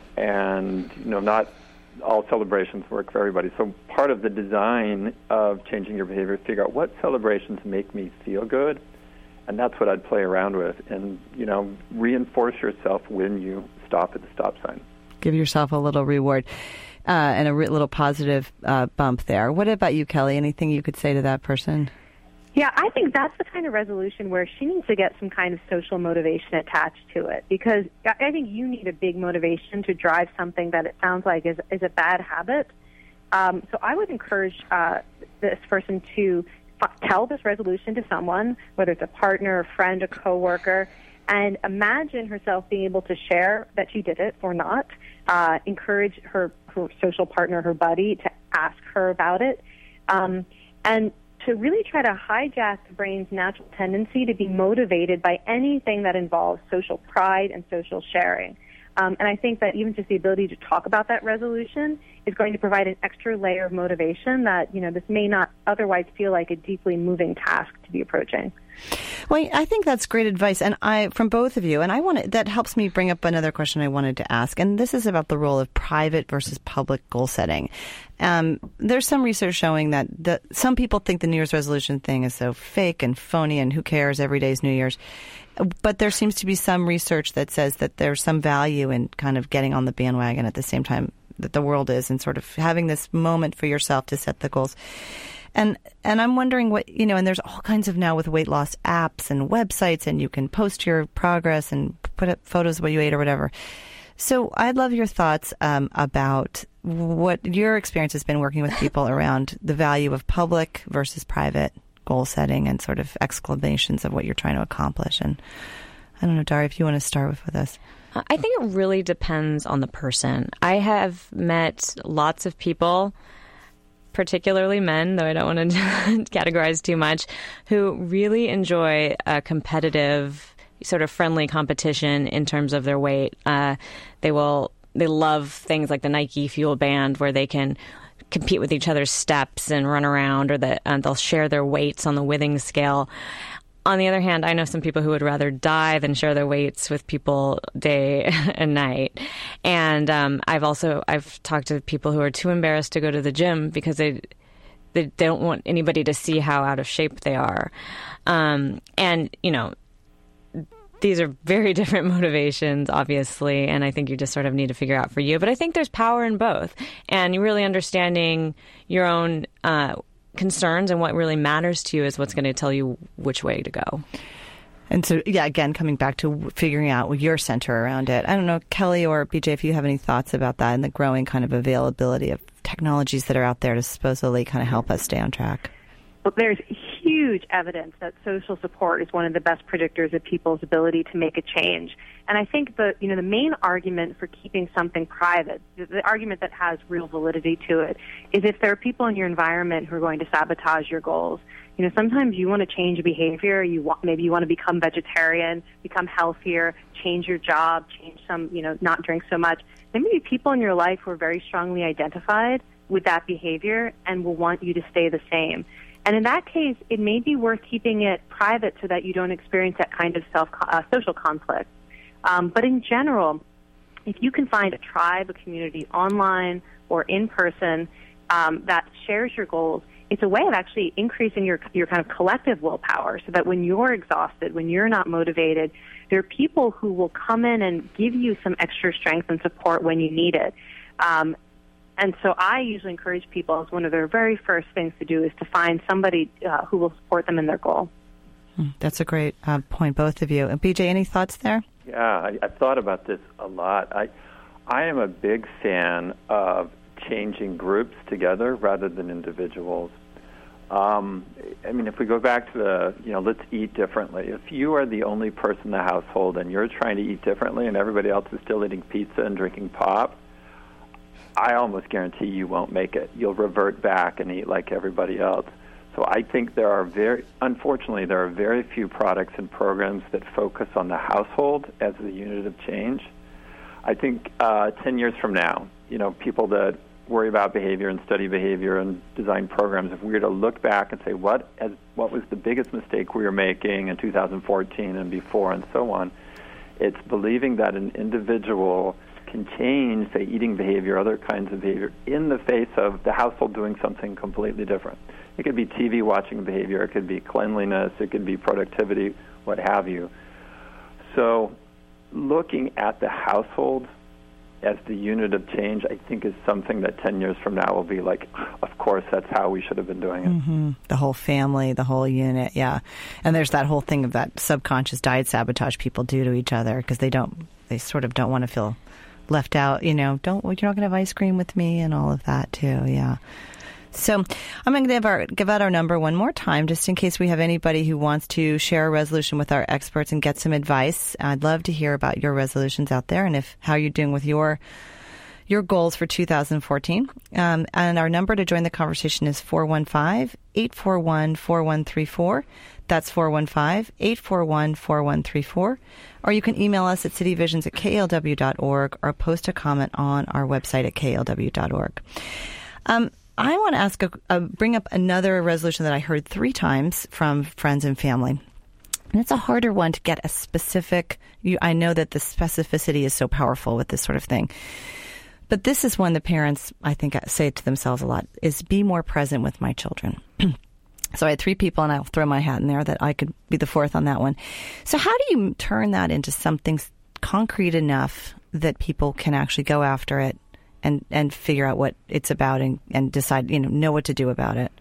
and you know, not all celebrations work for everybody. So part of the design of changing your behavior is figure out what celebrations make me feel good, and that's what I'd play around with. And, you know, reinforce yourself when you stop at the stop sign. Give yourself a little reward uh, and a re- little positive uh, bump there. What about you, Kelly? Anything you could say to that person? Yeah, I think that's the kind of resolution where she needs to get some kind of social motivation attached to it, because I think you need a big motivation to drive something that it sounds like is, is a bad habit. Um, so I would encourage uh, this person to f- tell this resolution to someone, whether it's a partner, a friend, a coworker, and imagine herself being able to share that she did it or not. Uh, encourage her, her social partner, her buddy, to ask her about it. Um, and to really try to hijack the brain's natural tendency to be motivated by anything that involves social pride and social sharing. Um, and I think that even just the ability to talk about that resolution is going to provide an extra layer of motivation that, you know, this may not otherwise feel like a deeply moving task to be approaching. Well, I think that's great advice, and I from both of you. And I want to, that helps me bring up another question I wanted to ask, and this is about the role of private versus public goal setting. Um, there's some research showing that the, some people think the New Year's resolution thing is so fake and phony, and who cares? Every day is New Year's. But there seems to be some research that says that there's some value in kind of getting on the bandwagon at the same time that the world is, and sort of having this moment for yourself to set the goals. And and I'm wondering what, you know, and there's all kinds of now with weight loss apps and websites, and you can post your progress and put up photos of what you ate or whatever. So I'd love your thoughts um, about what your experience has been working with people around the value of public versus private goal setting and sort of exclamations of what you're trying to accomplish. And I don't know, Daria, if you want to start with, with us. I think it really depends on the person. I have met lots of people, particularly men, though I don't want to categorize too much, who really enjoy a competitive, sort of friendly competition in terms of their weight. Uh, they will, they love things like the Nike Fuel Band, where they can compete with each other's steps and run around, or that uh, they'll share their weights on the Withings scale. On the other hand, I know some people who would rather die than share their weights with people day and night. And um, I've also I've talked to people who are too embarrassed to go to the gym because they they don't want anybody to see how out of shape they are. Um, and you know, these are very different motivations, obviously, and I think you just sort of need to figure out for you. But I think there's power in both, and really understanding your own Uh, concerns and what really matters to you is what's going to tell you which way to go. And so, yeah, again, coming back to figuring out your center around it. I don't know, Kelly or B J, if you have any thoughts about that and the growing kind of availability of technologies that are out there to supposedly kind of help us stay on track. Well, there's huge evidence that social support is one of the best predictors of people's ability to make a change. And I think the, you know, the main argument for keeping something private, the, the argument that has real validity to it, is if there are people in your environment who are going to sabotage your goals. You know, sometimes you want to change behavior. You want, maybe you want to become vegetarian, become healthier, change your job, change some, you know, not drink so much. There may be people in your life who are very strongly identified with that behavior and will want you to stay the same. And in that case, it may be worth keeping it private so that you don't experience that kind of self uh, social conflict. Um, but in general, if you can find a tribe, a community online or in person um, that shares your goals, it's a way of actually increasing your your kind of collective willpower, so that when you're exhausted, when you're not motivated, there are people who will come in and give you some extra strength and support when you need it. Um, And so I usually encourage people, as one of their very first things to do, is to find somebody uh, who will support them in their goal. That's a great uh, point, both of you. And B J, any thoughts there? Yeah, I, I've thought about this a lot. I, I am a big fan of changing groups together rather than individuals. Um, I mean, if we go back to the, you know, let's eat differently. If you are the only person in the household and you're trying to eat differently and everybody else is still eating pizza and drinking pop, I almost guarantee you won't make it. You'll revert back and eat like everybody else. So I think there are very, unfortunately, there are very few products and programs that focus on the household as the unit of change. I think uh, ten years from now, you know, people that worry about behavior and study behavior and design programs, if we were to look back and say, what as, what was the biggest mistake we were making in two thousand fourteen and before and so on, it's believing that an individual can change, say, eating behavior, other kinds of behavior, in the face of the household doing something completely different. It could be T V watching behavior, it could be cleanliness, it could be productivity, what have you. So looking at the household as the unit of change, I think, is something that ten years from now will be like, of course, that's how we should have been doing it. Mm-hmm. The whole family, the whole unit, yeah. And there's that whole thing of that subconscious diet sabotage people do to each other because they don't, they sort of don't want to feel left out, you know, don't, you're not going to have ice cream with me and all of that too, yeah. So I'm going to give, our, give out our number one more time, just in case we have anybody who wants to share a resolution with our experts and get some advice. I'd love to hear about your resolutions out there and if how you're doing with your your goals for two thousand fourteen. Um, and our number to join the conversation is four one five, eight four one, four one three four. That's four one five, eight four one, four one three four. Or you can email us at cityvisions at k l w dot org or post a comment on our website at k l w dot org. Um, I want to ask, a, a, bring up another resolution that I heard three times from friends and family. And it's a harder one to get a specific, you, I know that the specificity is so powerful with this sort of thing. But this is one the parents, I think, say to themselves a lot, is be more present with my children. So I had three people, and I'll throw my hat in there that I could be the fourth on that one. So how do you turn that into something concrete enough that people can actually go after it and, and figure out what it's about and, and decide, you know, know what to do about it?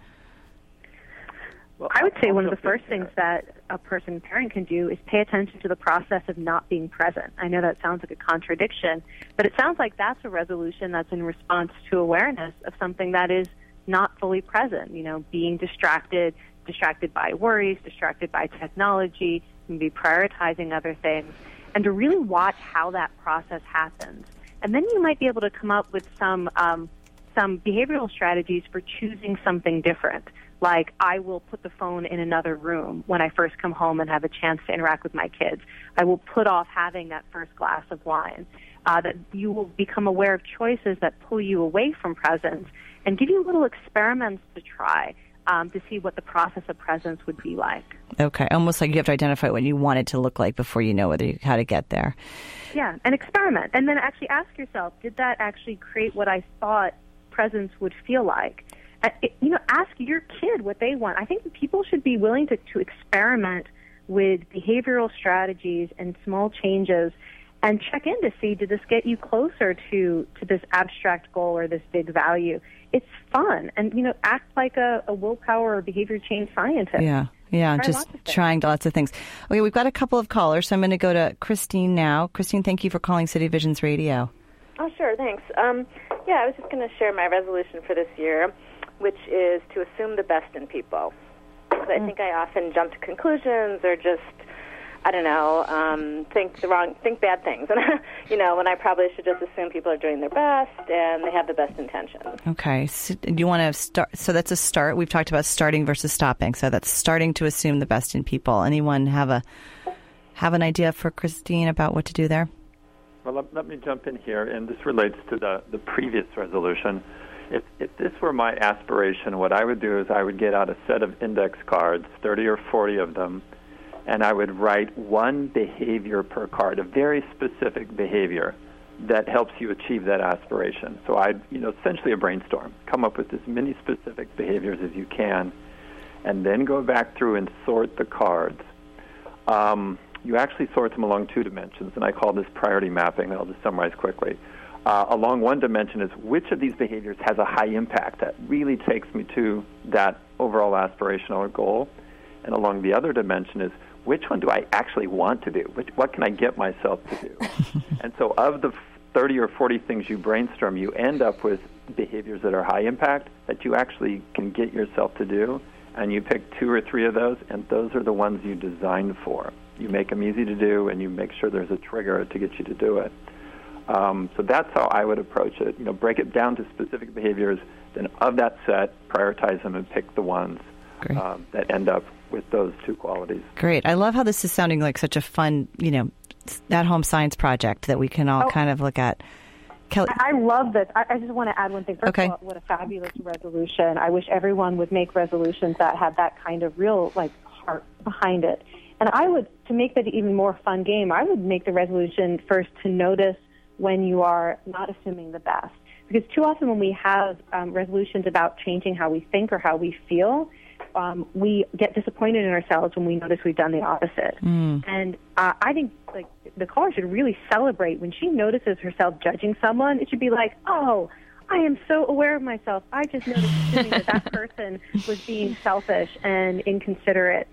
Well, I would say one of the first things that a person, parent, can do is pay attention to the process of not being present. I know that sounds like a contradiction, but it sounds like that's a resolution that's in response to awareness of something that is not fully present, you know, being distracted, distracted by worries, distracted by technology, maybe prioritizing other things, and to really watch how that process happens. And then you might be able to come up with some um, some behavioral strategies for choosing something different. Like, I will put the phone in another room when I first come home and have a chance to interact with my kids. I will put off having that first glass of wine. Uh, that you will become aware of choices that pull you away from presence and give you little experiments to try um, to see what the process of presence would be like. Okay, almost like you have to identify what you want it to look like before you know whether you, how to get there. Yeah, and experiment. And then actually ask yourself, did that actually create what I thought presence would feel like? Uh, it, you know, ask your kid what they want. I think people should be willing to, to experiment with behavioral strategies and small changes and check in to see, did this get you closer to, to this abstract goal or this big value? It's fun. And, you know, act like a, a willpower or behavior change scientist. Yeah, yeah, Try just trying lots of things. Okay, we've got a couple of callers, so I'm going to go to Christine now. Christine, thank you for calling City Visions Radio. Oh, sure, thanks. Um, yeah, I was just going to share my resolution for this year, which is to assume the best in people. So I think I often jump to conclusions or just, I don't know, um, think the wrong, think bad things. And, you know, when I probably should just assume people are doing their best and they have the best intentions. Okay. So do you want to start? So that's a start. We've talked about starting versus stopping. So that's starting to assume the best in people. Anyone have a have an idea for Christine about what to do there? Well, let, let me jump in here, and this relates to the, the previous resolution. If, if this were my aspiration, what I would do is I would get out a set of index cards, thirty or forty of them, and I would write one behavior per card, a very specific behavior that helps you achieve that aspiration. So I'd, you know, essentially a brainstorm, come up with as many specific behaviors as you can, and then go back through and sort the cards. Um, you actually sort them along two dimensions, and I call this priority mapping. I'll just summarize quickly. Uh, along one dimension is which of these behaviors has a high impact that really takes me to that overall aspirational goal. And along the other dimension is which one do I actually want to do? Which, what can I get myself to do? And so of the thirty or forty things you brainstorm, you end up with behaviors that are high impact that you actually can get yourself to do. And you pick two or three of those, and those are the ones you designed for. You make them easy to do, and you make sure there's a trigger to get you to do it. Um, so that's how I would approach it. You know, break it down to specific behaviors, then of that set, prioritize them and pick the ones um, that end up with those two qualities. Great. I love how this is sounding like such a fun, you know, at-home science project that we can all oh. kind of look at. Kelly. I love this. I, I just want to add one thing. First okay. of all, what a fabulous resolution. I wish everyone would make resolutions that had that kind of real, like, heart behind it. And I would, to make that even more fun game, I would make the resolution first to notice when you are not assuming the best. Because too often when we have um, resolutions about changing how we think or how we feel, um, we get disappointed in ourselves when we notice we've done the opposite. Mm. And uh, I think like the caller should really celebrate when she notices herself judging someone. It should be like, oh, I am so aware of myself. I just noticed assuming that that person was being selfish and inconsiderate.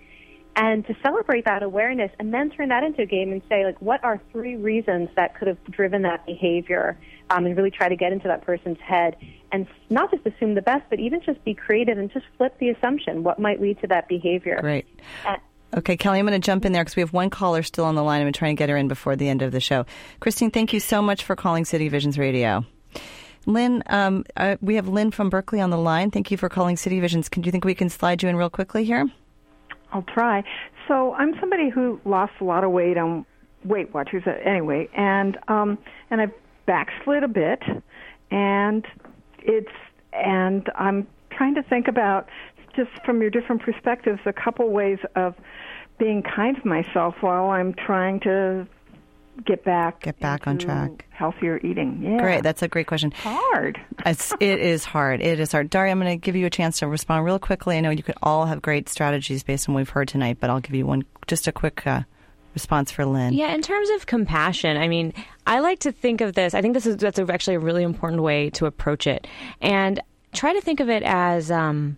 and to celebrate that awareness and then turn that into a game and say, like, what are three reasons that could have driven that behavior, um, and really try to get into that person's head and not just assume the best, but even just be creative and just flip the assumption. What might lead to that behavior? Great. Uh, Okay, Kelly, I'm going to jump in there because we have one caller still on the line. I'm going to try and get her in before the end of the show. Christine, thank you so much for calling City Visions Radio. Lynn, um, uh, we have Lynn from Berkeley on the line. Thank you for calling City Visions. Can, do you think we can slide you in real quickly here? I'll try. So I'm somebody who lost a lot of weight on Weight Watchers anyway, and um, and I've backslid a bit, and it's and I'm trying to think about, just from your different perspectives, a couple ways of being kind to myself while I'm trying to get back get back on track, healthier eating. Yeah, great. That's a great question. Hard. It's, it is hard. It is hard. Daria, I'm going to give you a chance to respond real quickly. I know you could all have great strategies based on what we've heard tonight, but I'll give you one, just a quick uh, response for Lynn. Yeah, in terms of compassion, I mean, I like to think of this. I think this is that's actually a really important way to approach it, and try to think of it as. Um,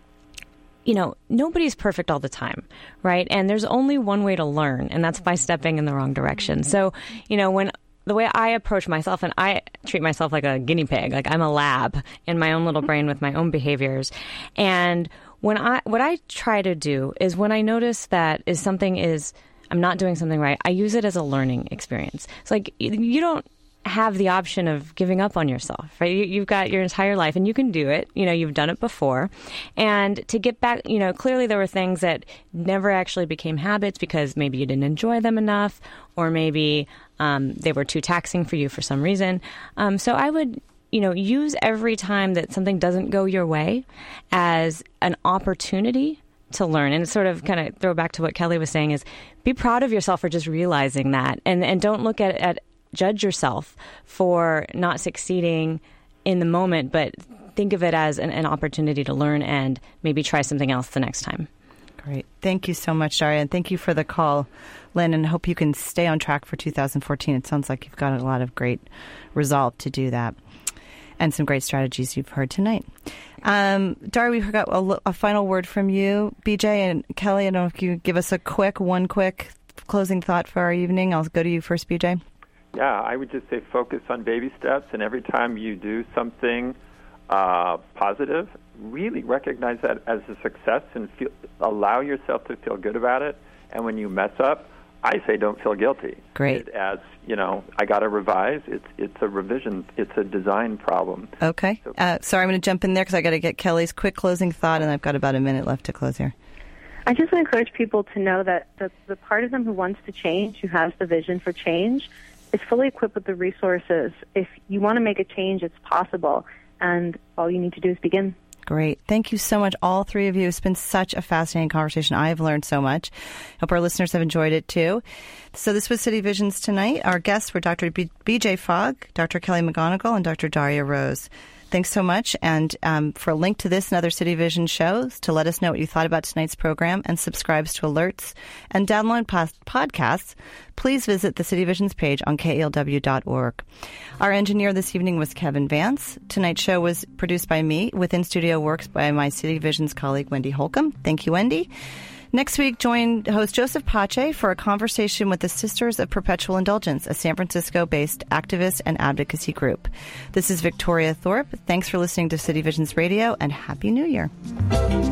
You know, nobody's perfect all the time, right? And there's only one way to learn, and that's by stepping in the wrong direction. So, you know, when the way I approach myself, and I treat myself like a guinea pig, like I'm a lab in my own little brain with my own behaviors. And when I, what I try to do is when I notice that is something is, I'm not doing something right, I use it as a learning experience. It's like, you don't have the option of giving up on yourself, right? You, you've got your entire life and you can do it. You know, you've done it before. And to get back, you know, clearly there were things that never actually became habits because maybe you didn't enjoy them enough, or maybe um, they were too taxing for you for some reason. Um, so I would, you know, use every time that something doesn't go your way as an opportunity to learn. And sort of kind of throw back to what Kelly was saying is be proud of yourself for just realizing that, and, and don't look at, at judge yourself for not succeeding in the moment, but think of it as an, an opportunity to learn and maybe try something else the next time. Great. Thank you so much, Daria. And thank you for the call, Lynn, and hope you can stay on track for two thousand fourteen. It sounds like you've got a lot of great resolve to do that and some great strategies you've heard tonight. Um, Daria, we got a, a final word from you. B J and Kelly, I don't know if you give us a quick, one quick closing thought for our evening. I'll go to you first, B J. Yeah, I would just say focus on baby steps, and every time you do something uh, positive, really recognize that as a success and feel, allow yourself to feel good about it. And when you mess up, I say don't feel guilty. Great. It, as, you know, I got to revise. It's it's a revision. It's a design problem. Okay. So, uh, sorry, I'm going to jump in there because I got to get Kelly's quick closing thought, and I've got about a minute left to close here. I just want to encourage people to know that the, the part of them who wants to change, who has the vision for change, is fully equipped with the resources. If you want to make a change, it's possible, and all you need to do is begin. Great. Thank you so much, all three of you. It's been such a fascinating conversation. I have learned so much. Hope our listeners have enjoyed it, too. So this was City Visions tonight. Our guests were Doctor B- B.J. Fogg, Doctor Kelly McGonigal, and Doctor Daria Rose. Thanks so much. And um, for a link to this and other City Vision shows, to let us know what you thought about tonight's program and subscribes to alerts and download past podcasts, please visit the City Visions page on K E L W dot org. Our engineer this evening was Kevin Vance. Tonight's show was produced by me with in-studio works by my City Visions colleague, Wendy Holcomb. Thank you, Wendy. Next week, join host Joseph Pache for a conversation with the Sisters of Perpetual Indulgence, a San Francisco-based activist and advocacy group. This is Victoria Thorpe. Thanks for listening to City Visions Radio, and Happy New Year.